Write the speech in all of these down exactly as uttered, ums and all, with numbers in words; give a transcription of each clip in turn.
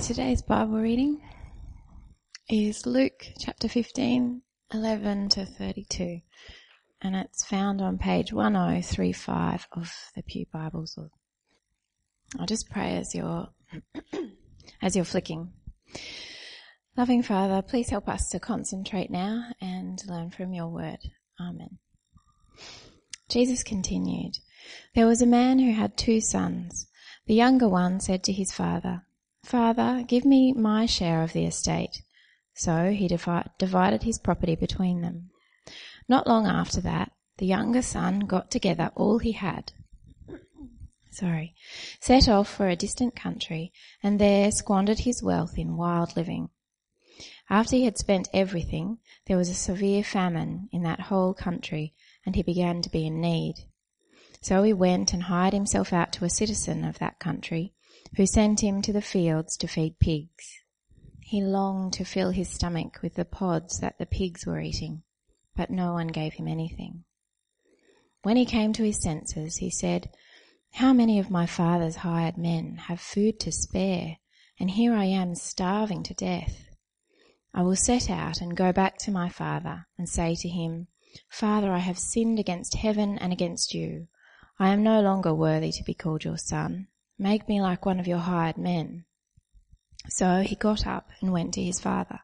Today's Bible reading is Luke chapter fifteen, eleven to thirty-two, and it's found on page one oh three five of the Pew Bibles. I'll just pray as you're as you're flicking. Loving Father, please help us to concentrate now and learn from your word. Amen. Jesus continued, "There was a man who had two sons. The younger one said to his father, 'Father, give me my share of the estate.' So he divi- divided his property between them. Not long after that, the younger son got together all he had, sorry, set off for a distant country, and there squandered his wealth in wild living. After he had spent everything, there was a severe famine in that whole country, and he began to be in need. So he went and hired himself out to a citizen of that country, who sent him to the fields to feed pigs. He longed to fill his stomach with the pods that the pigs were eating, but no one gave him anything. When he came to his senses, he said, 'How many of my father's hired men have food to spare, and here I am starving to death? I will set out and go back to my father and say to him, Father, I have sinned against heaven and against you. I am no longer worthy to be called your son. Make me like one of your hired men.' So he got up and went to his father.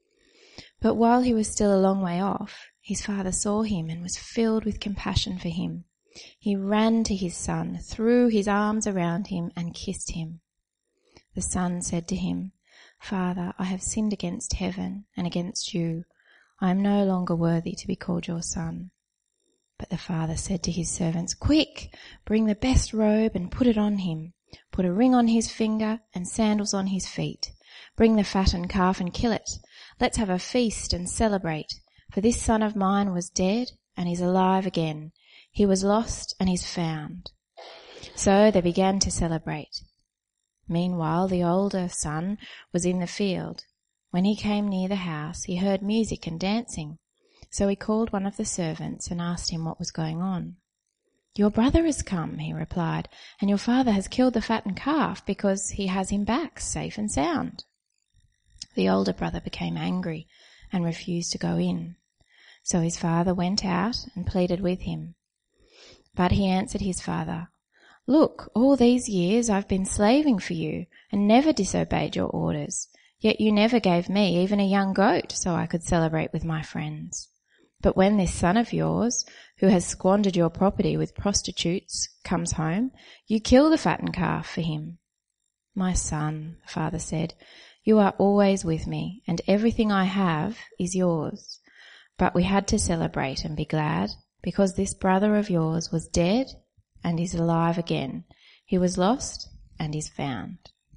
But while he was still a long way off, his father saw him and was filled with compassion for him. He ran to his son, threw his arms around him and kissed him. The son said to him, 'Father, I have sinned against heaven and against you. I am no longer worthy to be called your son.' But the father said to his servants, 'Quick, bring the best robe and put it on him. Put a ring on his finger and sandals on his feet. Bring the fattened calf and kill it. Let's have a feast and celebrate. For this son of mine was dead and is alive again. He was lost and is found.' So they began to celebrate. Meanwhile, the older son was in the field. When he came near the house, he heard music and dancing. So he called one of the servants and asked him what was going on. 'Your brother has come,' he replied, 'and your father has killed the fattened calf because he has him back safe and sound.' The older brother became angry and refused to go in. So his father went out and pleaded with him. But he answered his father, 'Look, all these years I've been slaving for you and never disobeyed your orders. Yet you never gave me even a young goat so I could celebrate with my friends. But when this son of yours, who has squandered your property with prostitutes, comes home, you kill the fattened calf for him.' 'My son,' the father said, 'you are always with me, and everything I have is yours. But we had to celebrate and be glad, because this brother of yours was dead and is alive again. He was lost and is found.'"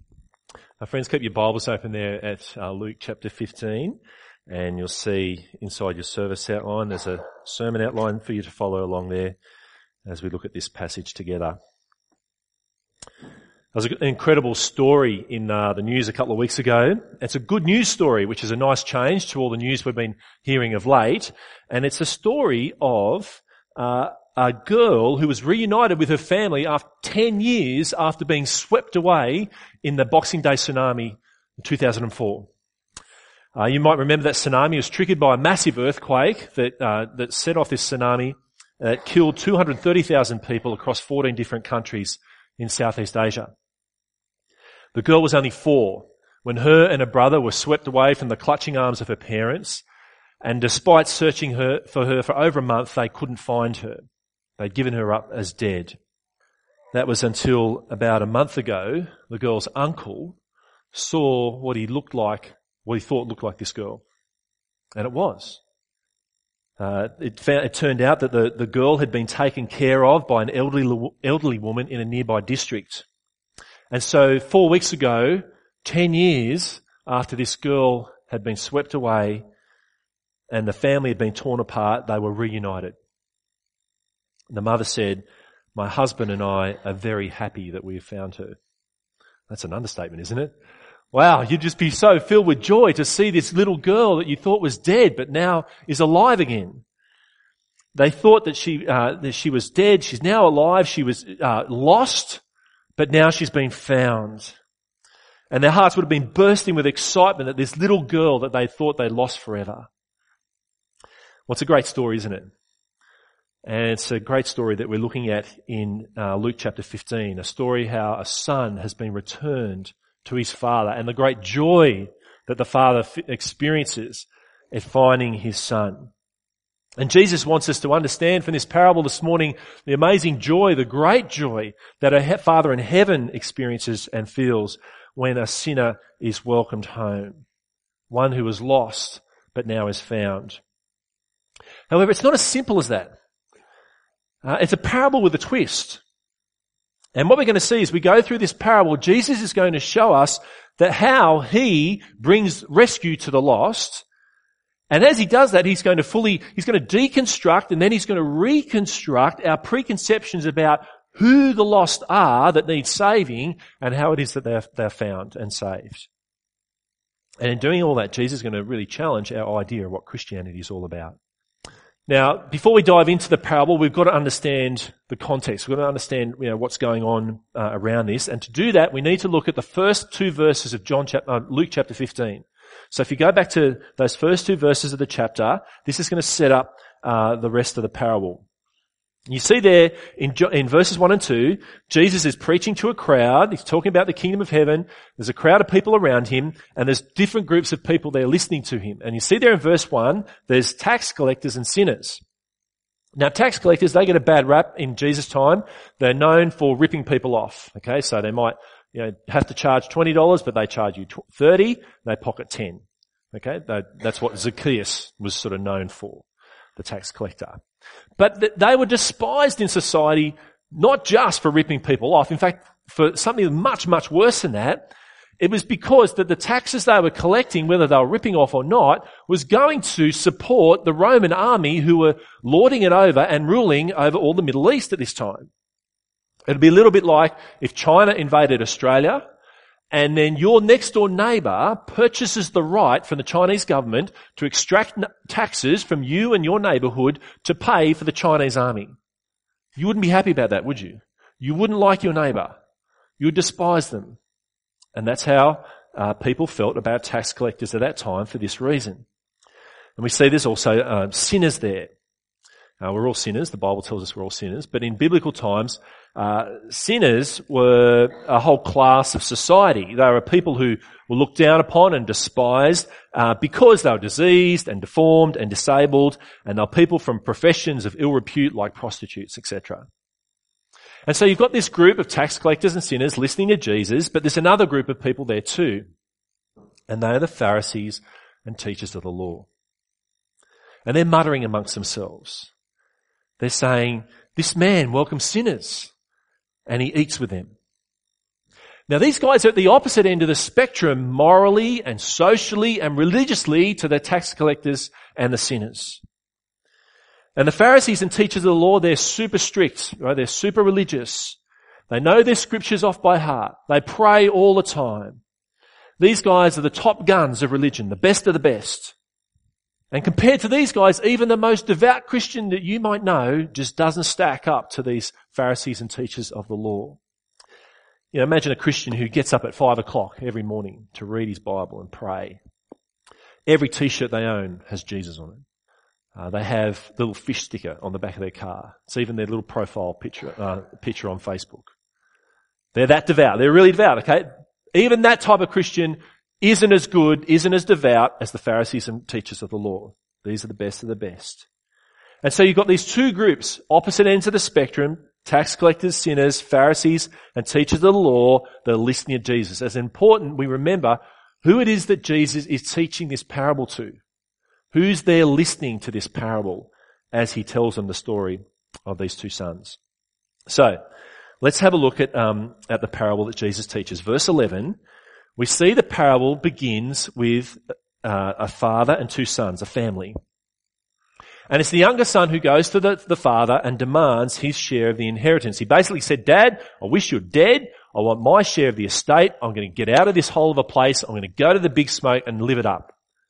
Uh, friends, keep your Bibles open there at uh, Luke chapter fifteen, and you'll see inside your service outline there's a sermon outline for you to follow along there as we look at this passage together. There was an incredible story in uh, the news a couple of weeks ago. It's a good news story, which is a nice change to all the news we've been hearing of late, and it's a story of uh, a girl who was reunited with her family after ten years after being swept away in the Boxing Day tsunami in two thousand four. Uh, you might remember that tsunami was triggered by a massive earthquake that uh, that set off this tsunami that killed two hundred thirty thousand people across fourteen different countries in Southeast Asia. The girl was only four when her and her brother were swept away from the clutching arms of her parents, and despite searching her for her for over a month, they couldn't find her. They'd given her up as dead. That was until about a month ago, the girl's uncle saw what he looked like, what he thought looked like this girl. And it was. Uh, it, found, it turned out that the, the girl had been taken care of by an elderly, elderly woman in a nearby district. And so four weeks ago, ten years after this girl had been swept away and the family had been torn apart, they were reunited. The mother said, "My husband and I are very happy that we have found her." That's an understatement, isn't it? Wow, you'd just be so filled with joy to see this little girl that you thought was dead but now is alive again. They thought that she uh, that she was dead. She's now alive. She was uh, lost, but now she's been found. And their hearts would have been bursting with excitement at this little girl that they thought they'd lost forever. Well, it's a great story, isn't it? And it's a great story that we're looking at in uh, Luke chapter fifteen, a story how a son has been returned to his father and the great joy that the father f- experiences at finding his son. And Jesus wants us to understand from this parable this morning the amazing joy, the great joy that a he- Father in heaven experiences and feels when a sinner is welcomed home. One who was lost but now is found. However, it's not as simple as that. Uh, it's a parable with a twist. And what we're going to see as we go through this parable, Jesus is going to show us that how he brings rescue to the lost. And as he does that, he's going to fully, he's going to deconstruct and then he's going to reconstruct our preconceptions about who the lost are that need saving and how it is that they're, they're found and saved. And in doing all that, Jesus is going to really challenge our idea of what Christianity is all about. Now, before we dive into the parable, we've got to understand the context. We've got to understand, you know, what's going on uh, around this. And to do that, we need to look at the first two verses of John, chap- uh, Luke chapter fifteen. So if you go back to those first two verses of the chapter, this is going to set up uh, the rest of the parable. You see there in, in verses one and two, Jesus is preaching to a crowd. He's talking about the kingdom of heaven. There's a crowd of people around him, and there's different groups of people there listening to him. And you see there in verse one, there's tax collectors and sinners. Now, tax collectors, they get a bad rap in Jesus' time. They're known for ripping people off. Okay, so they might, you know, have to charge twenty dollars, but they charge you thirty dollars, they pocket ten. Okay, that's what Zacchaeus was sort of known for, the tax collector. But th- they were despised in society, not just for ripping people off. In fact, for something much, much worse than that, it was because that the taxes they were collecting, whether they were ripping off or not, was going to support the Roman army who were lording it over and ruling over all the Middle East at this time. It'd be a little bit like if China invaded Australia and then your next door neighbour purchases the right from the Chinese government to extract taxes from you and your neighbourhood to pay for the Chinese army. You wouldn't be happy about that, would you? You wouldn't like your neighbour. You would despise them. And that's how uh, people felt about tax collectors at that time for this reason. And we see there's also uh, sinners there. Uh, we're all sinners. The Bible tells us we're all sinners. But in biblical times, uh, sinners were a whole class of society. They were people who were looked down upon and despised uh, because they were diseased and deformed and disabled, and they were people from professions of ill repute like prostitutes, et cetera. And so you've got this group of tax collectors and sinners listening to Jesus, but there's another group of people there too. And they are the Pharisees and teachers of the law. And they're muttering amongst themselves. They're saying, this man welcomes sinners and he eats with them. Now these guys are at the opposite end of the spectrum morally and socially and religiously to the tax collectors and the sinners. And the Pharisees and teachers of the law, they're super strict, right? They're super religious. They know their scriptures off by heart. They pray all the time. These guys are the top guns of religion, the best of the best. And compared to these guys, even the most devout Christian that you might know just doesn't stack up to these Pharisees and teachers of the law. You know, imagine a Christian who gets up at five o'clock every morning to read his Bible and pray. Every t-shirt they own has Jesus on it. Uh, they have the little fish sticker on the back of their car. It's even their little profile picture, uh, picture on Facebook. They're that devout. They're really devout, okay? Even that type of Christian isn't as good, isn't as devout as the Pharisees and teachers of the law. These are the best of the best. And so you've got these two groups, opposite ends of the spectrum, tax collectors, sinners, Pharisees, and teachers of the law that are listening to Jesus. As important, we remember who it is that Jesus is teaching this parable to. Who's there listening to this parable as he tells them the story of these two sons? So, let's have a look at um, at the parable that Jesus teaches. Verse eleven, we see the parable begins with uh, a father and two sons, a family. And it's the younger son who goes to the, the father and demands his share of the inheritance. He basically said, Dad, I wish you're dead. I want my share of the estate. I'm going to get out of this hole of a place. I'm going to go to the big smoke and live it up.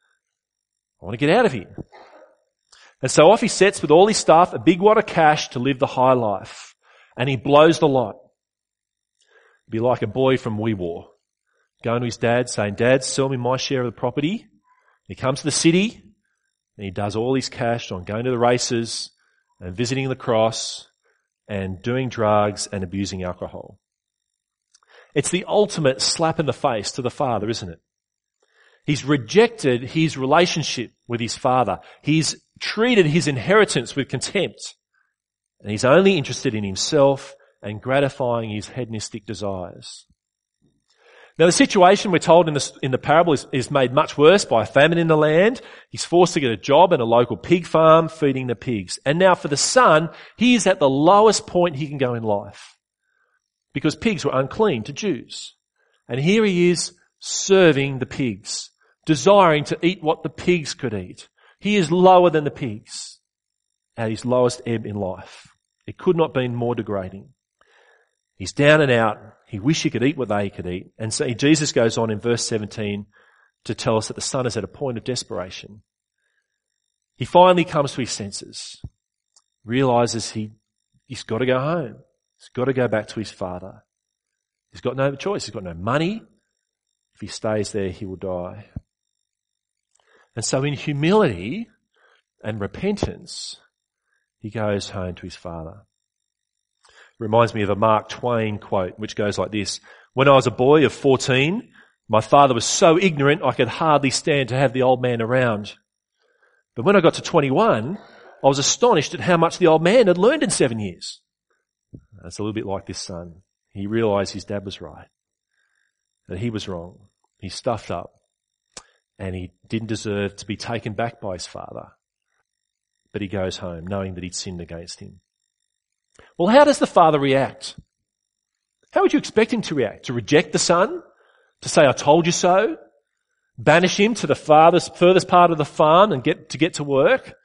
I want to get out of here. And so off he sets with all his stuff, a big wad of cash to live the high life. And he blows the lot. Be like a boy from Wee War. going to his dad saying, Dad, sell me my share of the property. He comes to the city and he does all his cash on going to the races and visiting the cross and doing drugs and abusing alcohol. It's the ultimate slap in the face to the father, isn't it? He's rejected his relationship with his father. He's treated his inheritance with contempt. And he's only interested in himself and gratifying his hedonistic desires. Now the situation we're told in the, in the parable is, is made much worse by a famine in the land. He's forced to get a job in a local pig farm feeding the pigs. And now for the son, he is at the lowest point he can go in life. Because pigs were unclean to Jews. And here he is serving the pigs, desiring to eat what the pigs could eat. He is lower than the pigs at his lowest ebb in life. It could not have been more degrading. He's down and out. He wished he could eat what they could eat. And so Jesus goes on in verse seventeen to tell us that the son is at a point of desperation. He finally comes to his senses, realizes he, he's got to go home. He's got to go back to his father. He's got no choice. He's got no money. If he stays there, he will die. And so in humility and repentance, he goes home to his father. Reminds me of a Mark Twain quote, which goes like this. When I was a boy of fourteen, my father was so ignorant I could hardly stand to have the old man around. But when I got to twenty-one, I was astonished at how much the old man had learned in seven years. That's a little bit like this son. He realized his dad was right, that he was wrong. He stuffed up and he didn't deserve to be taken back by his father. But he goes home knowing that he'd sinned against him. Well, how does the father react? How would you expect him to react? To reject the son? To say, I told you so? Banish him to the farthest, furthest part of the farm and get to get to work?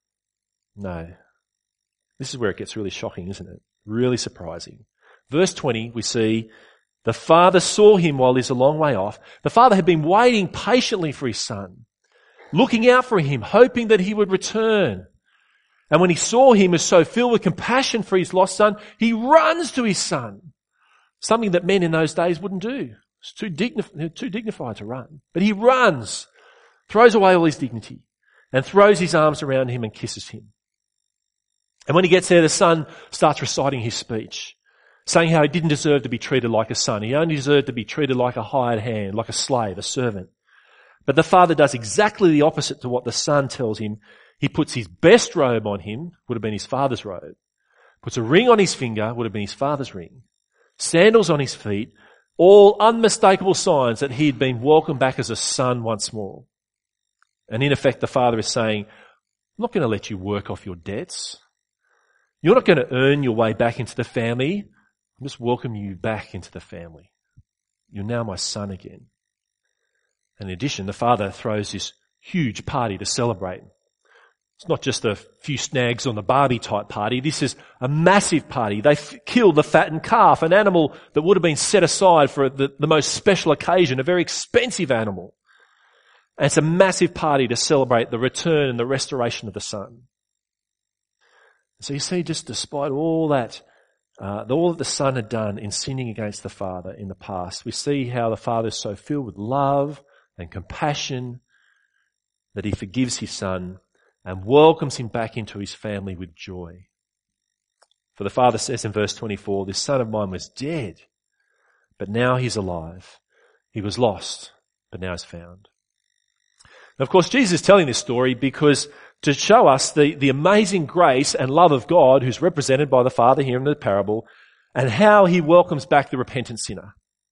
No. This is where it gets really shocking, isn't it? Really surprising. Verse twenty, we see the father saw him while he's a long way off. The father had been waiting patiently for his son, looking out for him, hoping that he would return. And when he saw him as so filled with compassion for his lost son, he runs to his son. Something that men in those days wouldn't do. It's too, dignif- too dignified to run. But he runs, throws away all his dignity, and throws his arms around him and kisses him. And when he gets there, the son starts reciting his speech, saying how he didn't deserve to be treated like a son. He only deserved to be treated like a hired hand, like a slave, a servant. But the father does exactly the opposite to what the son tells him. He puts his best robe on him, would have been his father's robe. Puts a ring on his finger, would have been his father's ring. Sandals on his feet, all unmistakable signs that he had been welcomed back as a son once more. And in effect, the father is saying, I'm not going to let you work off your debts. You're not going to earn your way back into the family. I'm just welcoming you back into the family. You're now my son again. And in addition, the father throws this huge party to celebrate. It's not just a few snags on the Barbie type party. This is a massive party. They f- killed the fattened calf, an animal that would have been set aside for the, the most special occasion, a very expensive animal. And it's a massive party to celebrate the return and the restoration of the son. So you see, just despite all that, uh, all that the son had done in sinning against the father in the past, we see how the father is so filled with love and compassion that he forgives his son and welcomes him back into his family with joy. For the father says in verse twenty-four, this son of mine was dead, but now he's alive. He was lost, but now is found. Now, of course, Jesus is telling this story because to show us the, the amazing grace and love of God who's represented by the father here in the parable and how he welcomes back the repentant sinner.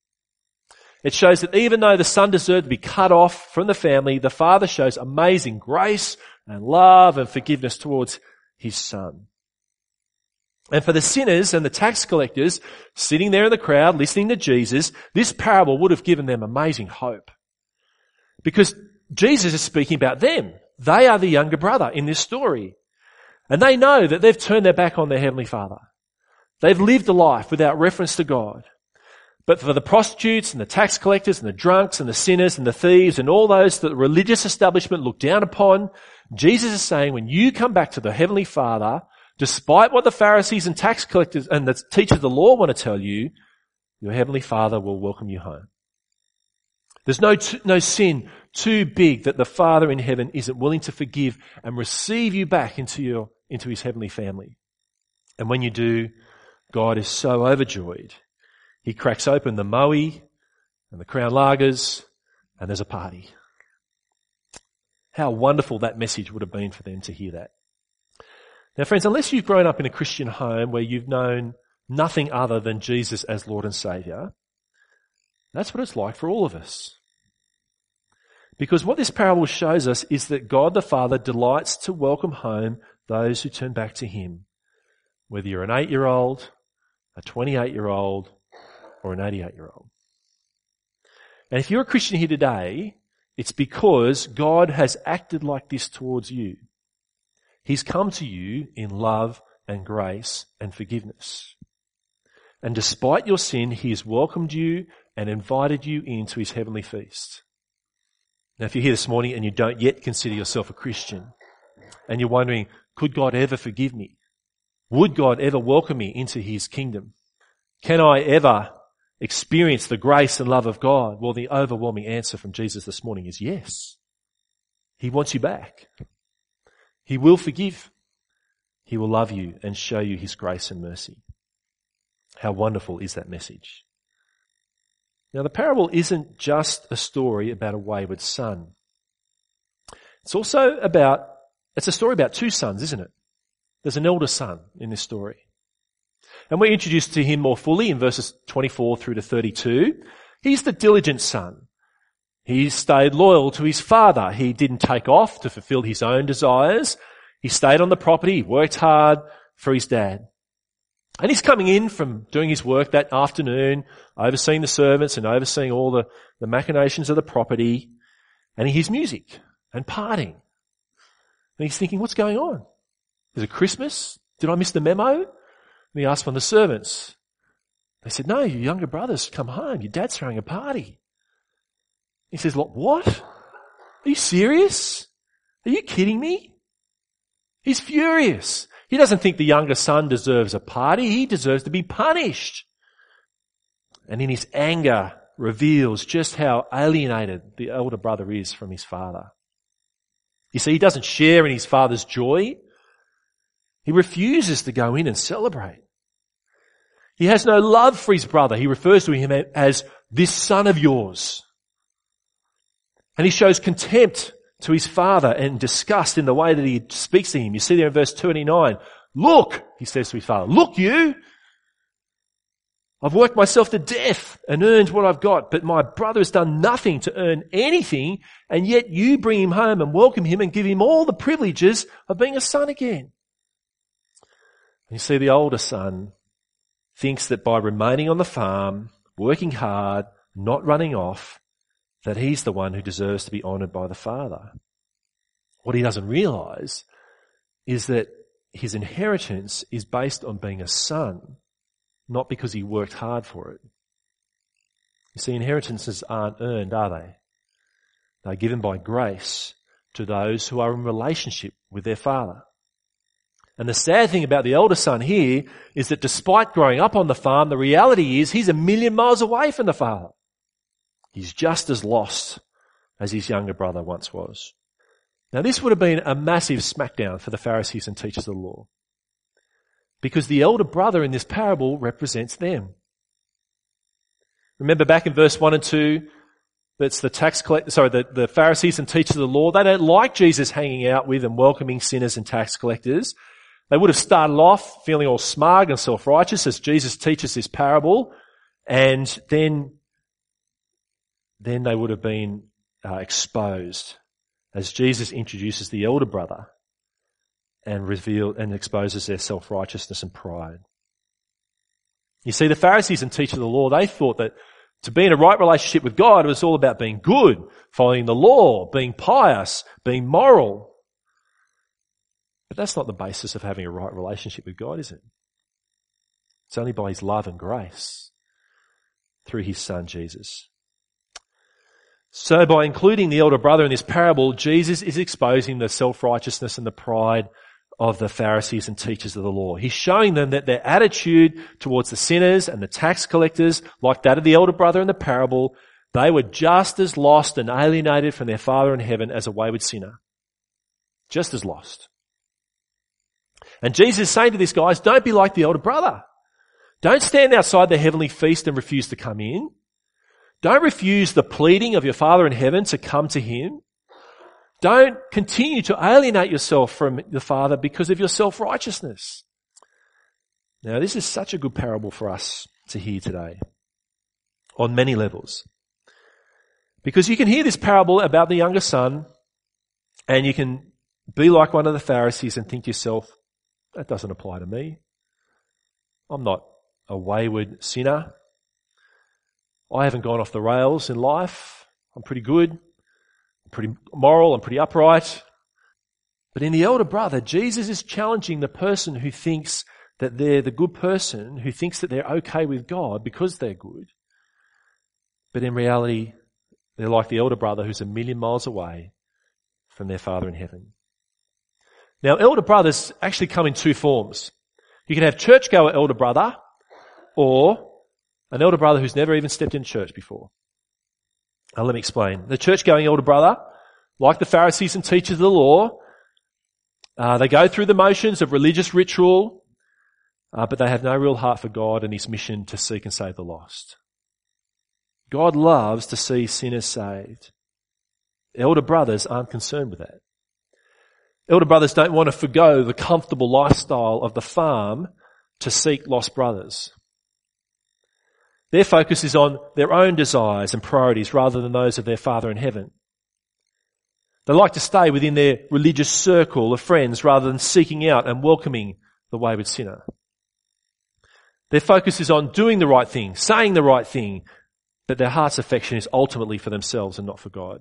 It shows that even though the son deserved to be cut off from the family, the father shows amazing grace and love and forgiveness towards his son. And for the sinners and the tax collectors sitting there in the crowd listening to Jesus, this parable would have given them amazing hope. Because Jesus is speaking about them. They are the younger brother in this story. And they know that they've turned their back on their heavenly father. They've lived a life without reference to God. But for the prostitutes and the tax collectors and the drunks and the sinners and the thieves and all those that the religious establishment look down upon, Jesus is saying when you come back to the Heavenly Father, despite what the Pharisees and tax collectors and the teachers of the law want to tell you, your Heavenly Father will welcome you home. There's no, t- no sin too big that the Father in heaven isn't willing to forgive and receive you back into your, into his heavenly family. And when you do, God is so overjoyed. He cracks open the moe and the Crown Lagers, and there's a party. How wonderful that message would have been for them to hear that. Now friends, unless you've grown up in a Christian home where you've known nothing other than Jesus as Lord and Saviour, that's what it's like for all of us. Because what this parable shows us is that God the Father delights to welcome home those who turn back to him, whether you're an eight-year-old, a twenty-eight-year-old, or an eighty-eight-year-old. And if you're a Christian here today, it's because God has acted like this towards you. He's come to you in love and grace and forgiveness. And despite your sin, he has welcomed you and invited you into his heavenly feast. Now, if you're here this morning and you don't yet consider yourself a Christian, and you're wondering, could God ever forgive me? Would God ever welcome me into his kingdom? Can I ever experience the grace and love of God? Well, the overwhelming answer from Jesus this morning is yes. He wants you back. He will forgive. He will love you and show you his grace and mercy. How wonderful is that message? Now, the parable isn't just a story about a wayward son. It's also about, it's a story about two sons, isn't it? There's an elder son in this story. And we're introduced to him more fully in verses twenty-four through to thirty-two. He's the diligent son. He stayed loyal to his father. He didn't take off to fulfill his own desires. He stayed on the property. He worked hard for his dad. And he's coming in from doing his work that afternoon, overseeing the servants and overseeing all the, the machinations of the property. And he hears music and partying. And he's thinking, what's going on? Is it Christmas? Did I miss the memo? And he asked one of the servants. They said, no, your younger brother's come home. Your dad's throwing a party. He says, what? Are you serious? Are you kidding me? He's furious. He doesn't think the younger son deserves a party. He deserves to be punished. And in his anger reveals just how alienated the elder brother is from his father. You see, he doesn't share in his father's joy. He refuses to go in and celebrate. He has no love for his brother. He refers to him as this son of yours. And he shows contempt to his father and disgust in the way that he speaks to him. You see there in verse twenty-nine, look, he says to his father, look you, I've worked myself to death and earned what I've got, but my brother has done nothing to earn anything, and yet you bring him home and welcome him and give him all the privileges of being a son again. And you see the older son thinks that by remaining on the farm, working hard, not running off, that he's the one who deserves to be honoured by the father. What he doesn't realise is that his inheritance is based on being a son, not because he worked hard for it. You see, inheritances aren't earned, are they? They're given by grace to those who are in relationship with their father. And the sad thing about the elder son here is that despite growing up on the farm, the reality is he's a million miles away from the father. He's just as lost as his younger brother once was. Now this would have been a massive smackdown for the Pharisees and teachers of the law, because the elder brother in this parable represents them. Remember back in verse one and two, that's the tax collector, sorry, the, the Pharisees and teachers of the law, they don't like Jesus hanging out with and welcoming sinners and tax collectors. They would have started off feeling all smug and self-righteous as Jesus teaches this parable, and then then they would have been uh, exposed as Jesus introduces the elder brother and revealed and exposes their self-righteousness and pride. You see, the Pharisees and teachers of the law, they thought that to be in a right relationship with God was all about being good, following the law, being pious, being moral. But that's not the basis of having a right relationship with God, is it? It's only by his love and grace through his son Jesus. So by including the elder brother in this parable, Jesus is exposing the self-righteousness and the pride of the Pharisees and teachers of the law. He's showing them that their attitude towards the sinners and the tax collectors, like that of the elder brother in the parable, They were just as lost and alienated from their Father in heaven as a wayward sinner. Just as lost. And Jesus is saying to these guys, don't be like the elder brother. Don't stand outside the heavenly feast and refuse to come in. Don't refuse the pleading of your Father in heaven to come to him. Don't continue to alienate yourself from the Father because of your self-righteousness. Now, this is such a good parable for us to hear today on many levels. Because you can hear this parable about the younger son and you can be like one of the Pharisees and think to yourself, that doesn't apply to me. I'm not a wayward sinner. I haven't gone off the rails in life. I'm pretty good. I'm pretty moral. I'm pretty upright. But in the elder brother, Jesus is challenging the person who thinks that they're the good person, who thinks that they're okay with God because they're good. But in reality, they're like the elder brother who's a million miles away from their Father in heaven. Now, elder brothers actually come in two forms. You can have churchgoer elder brother or an elder brother who's never even stepped in church before. Now, let me explain. The church-going elder brother, like the Pharisees and teachers of the law, uh, they go through the motions of religious ritual, uh, but they have no real heart for God and his mission to seek and save the lost. God loves to see sinners saved. Elder brothers aren't concerned with that. Elder brothers don't want to forgo the comfortable lifestyle of the farm to seek lost brothers. Their focus is on their own desires and priorities rather than those of their Father in heaven. They like to stay within their religious circle of friends rather than seeking out and welcoming the wayward sinner. Their focus is on doing the right thing, saying the right thing, but their heart's affection is ultimately for themselves and not for God.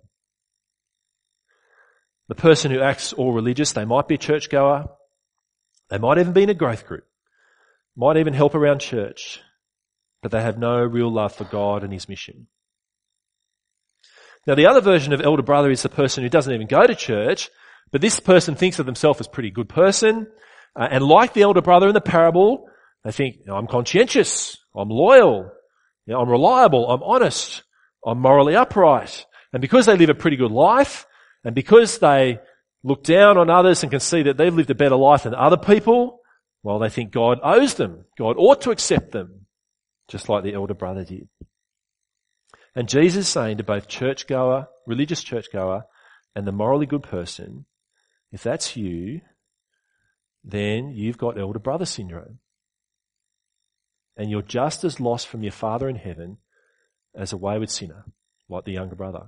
The person who acts all religious, they might be a churchgoer, they might even be in a growth group, might even help around church, but they have no real love for God and his mission. Now, the other version of elder brother is the person who doesn't even go to church, but this person thinks of themselves as a pretty good person, uh, and like the elder brother in the parable, they think, you know, I'm conscientious, I'm loyal, you know, I'm reliable, I'm honest, I'm morally upright. And because they live a pretty good life, and because they look down on others and can see that they've lived a better life than other people, well, they think God owes them. God ought to accept them, just like the elder brother did. And Jesus is saying to both churchgoer, religious churchgoer, and the morally good person, if that's you, then you've got elder brother syndrome. And you're just as lost from your Father in heaven as a wayward sinner, like the younger brother.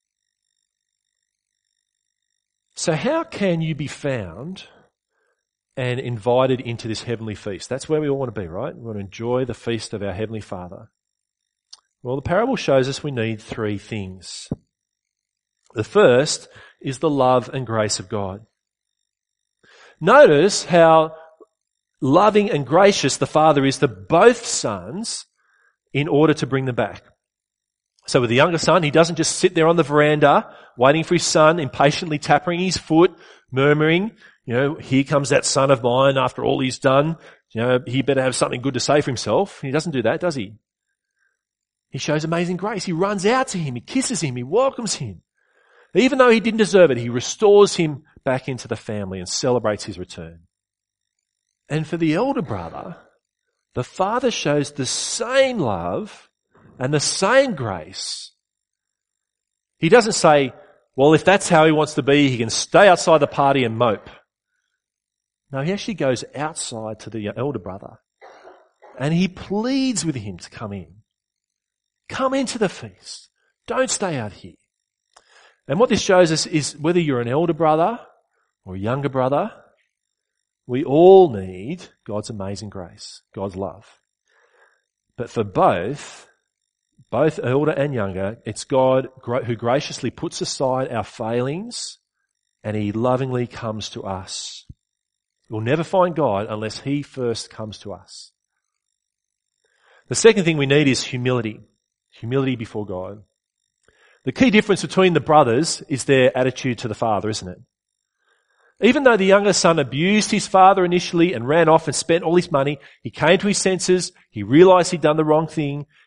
So how can you be found and invited into this heavenly feast? That's where we all want to be, right? We want to enjoy the feast of our Heavenly Father. Well, the parable shows us we need three things. The first is the love and grace of God. Notice how loving and gracious the Father is to both sons in order to bring them back. So with the younger son, he doesn't just sit there on the veranda waiting for his son, impatiently tapping his foot, murmuring, you know, here comes that son of mine after all he's done. You know, he better have something good to say for himself. He doesn't do that, does he? He shows amazing grace. He runs out to him. He kisses him. He welcomes him. Even though he didn't deserve it, he restores him back into the family and celebrates his return. And for the elder brother, the Father shows the same love and the same grace. He doesn't say, well, if that's how he wants to be, he can stay outside the party and mope. No, he actually goes outside to the elder brother and he pleads with him to come in. Come into the feast. Don't stay out here. And what this shows us is whether you're an elder brother or a younger brother, we all need God's amazing grace, God's love. But for both, both elder and younger, it's God who graciously puts aside our failings and he lovingly comes to us. We'll never find God unless he first comes to us. The second thing we need is humility. Humility before God. The key difference between the brothers is their attitude to the father, isn't it? Even though the younger son abused his father initially and ran off and spent all his money, he came to his senses, he realized he'd done the wrong thing,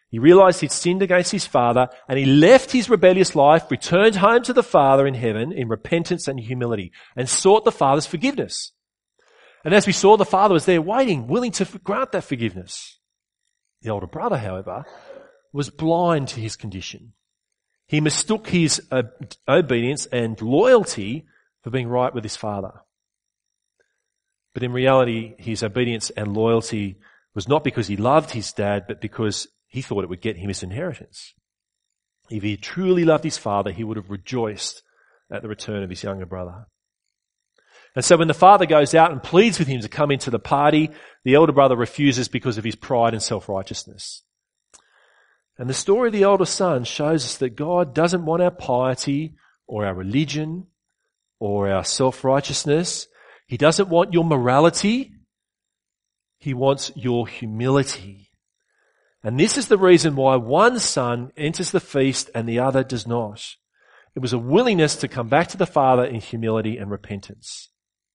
He realized he'd sinned against his father, and he left his rebellious life, returned home to the Father in heaven in repentance and humility, and sought the Father's forgiveness. And as we saw, the Father was there waiting, willing to grant that forgiveness. The older brother, however, was blind to his condition. He mistook his uh, obedience and loyalty for being right with his father. But in reality, his obedience and loyalty was not because he loved his dad, but because he thought it would get him his inheritance. If he truly loved his father, he would have rejoiced at the return of his younger brother. And so when the father goes out and pleads with him to come into the party, the elder brother refuses because of his pride and self-righteousness. And the story of the older son shows us that God doesn't want our piety or our religion or our self-righteousness. He doesn't want your morality. He wants your humility. And this is the reason why one son enters the feast and the other does not. It was a willingness to come back to the Father in humility and repentance.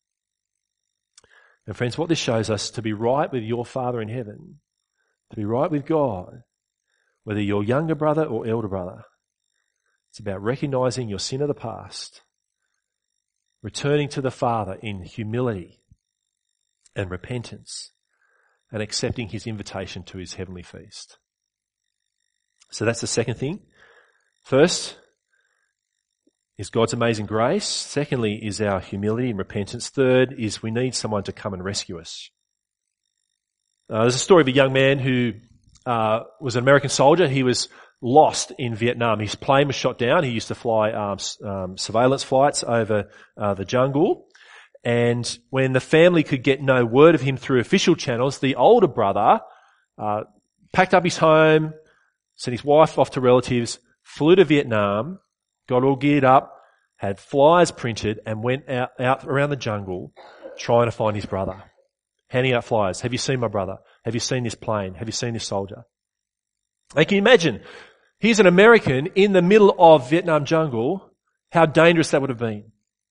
And friends, what this shows us, to be right with your Father in heaven, to be right with God, whether you're younger brother or elder brother, it's about recognizing your sin of the past, returning to the Father in humility and repentance, and accepting his invitation to his heavenly feast. So that's the second thing. First is God's amazing grace. Secondly is our humility and repentance. Third is we need someone to come and rescue us. Uh, there's a story of a young man who uh, was an American soldier. He was lost in Vietnam. His plane was shot down. He used to fly um, um, surveillance flights over uh, the jungle. And when the family could get no word of him through official channels, the older brother uh, packed up his home, sent his wife off to relatives, flew to Vietnam, got all geared up, had flyers printed, and went out, out around the jungle trying to find his brother, handing out flyers. Have you seen my brother? Have you seen this plane? Have you seen this soldier? And can you imagine? Here's an American in the middle of Vietnam jungle, how dangerous that would have been.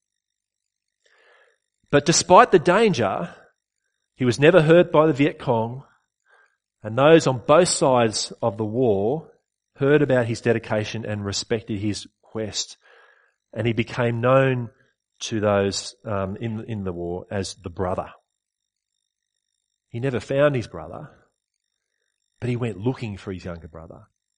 But despite the danger, he was never hurt by the Viet Cong, and those on both sides of the war heard about his dedication and respected his quest, and he became known to those um, in, in the war as the brother. He never found his brother, but he went looking for his younger brother.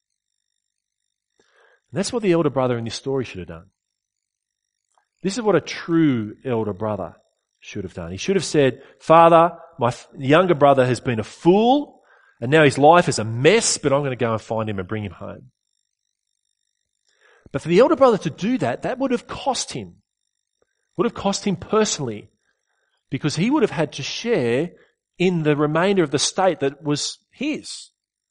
And that's what the elder brother in this story should have done. This is what a true elder brother should have done. He should have said, Father, my younger brother has been a fool and now his life is a mess, but I'm going to go and find him and bring him home. But for the elder brother to do that, that would have cost him. Would have cost him personally, because he would have had to share in the remainder of the state that was his.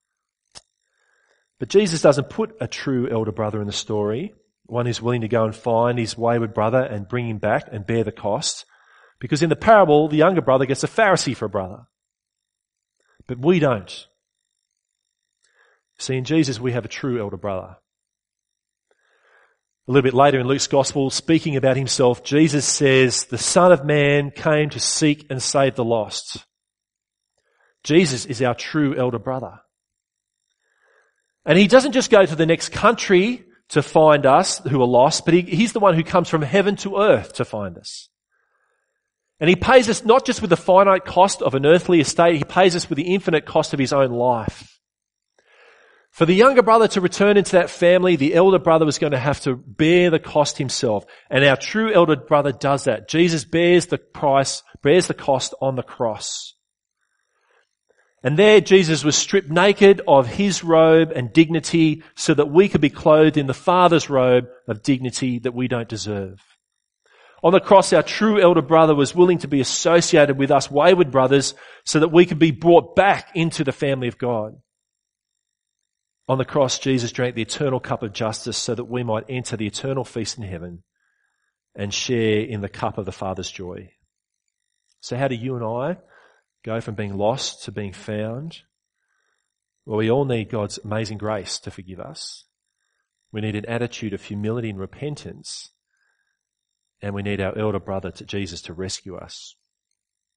But Jesus doesn't put a true elder brother in the story, one who's willing to go and find his wayward brother and bring him back and bear the cost. Because in the parable, the younger brother gets a Pharisee for a brother. But we don't. See, in Jesus we have a true elder brother. A little bit later in Luke's Gospel, speaking about himself, Jesus says, the Son of Man came to seek and save the lost. Jesus is our true elder brother. And he doesn't just go to the next country to find us who are lost, but he, he's the one who comes from heaven to earth to find us. And he pays us not just with the finite cost of an earthly estate, he pays us with the infinite cost of his own life. For the younger brother to return into that family, the elder brother was going to have to bear the cost himself. And our true elder brother does that. Jesus bears the price, bears the cost on the cross. And there Jesus was stripped naked of his robe and dignity so that we could be clothed in the Father's robe of dignity that we don't deserve. On the cross, our true elder brother was willing to be associated with us wayward brothers so that we could be brought back into the family of God. On the cross, Jesus drank the eternal cup of justice so that we might enter the eternal feast in heaven and share in the cup of the Father's joy. So how do you and I go from being lost to being found? Well, we all need God's amazing grace to forgive us. We need an attitude of humility and repentance. And we need our elder brother, to Jesus, to rescue us.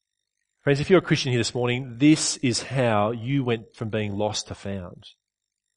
Friends, if you're a Christian here this morning, this is how you went from being lost to found.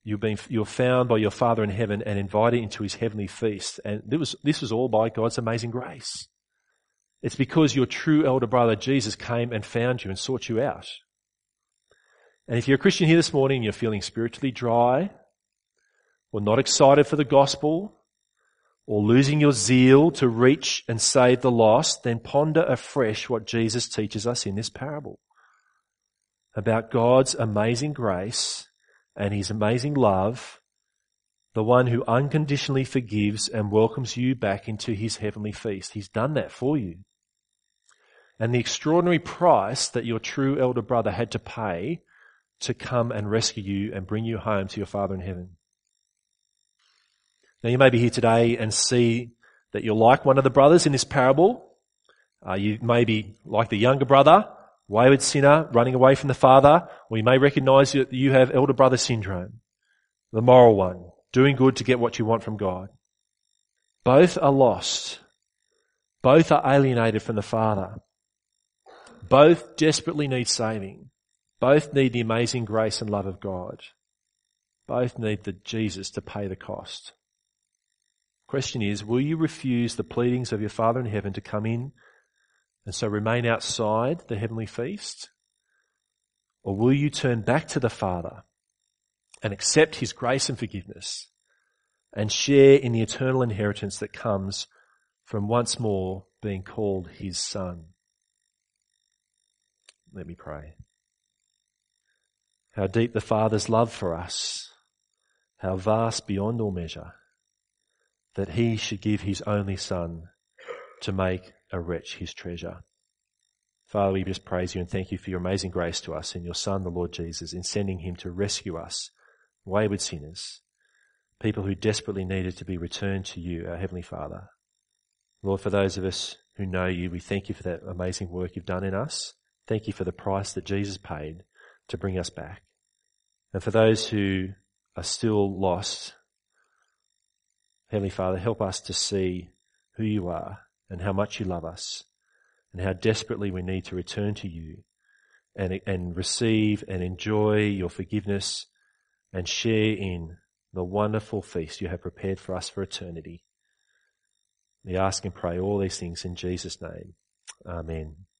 You've been, you're found by your Father in heaven and invited into his heavenly feast. And this was, this was all by God's amazing grace. It's because your true elder brother, Jesus, came and found you and sought you out. And if you're a Christian here this morning and you're feeling spiritually dry, or not excited for the gospel, or losing your zeal to reach and save the lost, then ponder afresh what Jesus teaches us in this parable about God's amazing grace and his amazing love, the one who unconditionally forgives and welcomes you back into his heavenly feast. He's done that for you. And the extraordinary price that your true elder brother had to pay to come and rescue you and bring you home to your Father in heaven. Now you may be here today and see that you're like one of the brothers in this parable. Uh, you may be like the younger brother, wayward sinner, running away from the Father, or you may recognise that you have elder brother syndrome, the moral one, doing good to get what you want from God. Both are lost. Both are alienated from the Father. Both desperately need saving. Both need the amazing grace and love of God. Both need the Jesus to pay the cost. Question is, will you refuse the pleadings of your Father in heaven to come in and so remain outside the heavenly feast? Or will you turn back to the Father and accept his grace and forgiveness and share in the eternal inheritance that comes from once more being called his Son? Let me pray. How deep the Father's love for us, how vast beyond all measure, that he should give his only Son to make a wretch his treasure. Father, we just praise you and thank you for your amazing grace to us in your Son, the Lord Jesus, in sending him to rescue us, wayward sinners, people who desperately needed to be returned to you, our Heavenly Father. Lord, for those of us who know you, we thank you for that amazing work you've done in us. Thank you for the price that Jesus paid to bring us back. And for those who are still lost, Heavenly Father, help us to see who you are and how much you love us and how desperately we need to return to you and, and receive and enjoy your forgiveness and share in the wonderful feast you have prepared for us for eternity. We ask and pray all these things in Jesus' name. Amen.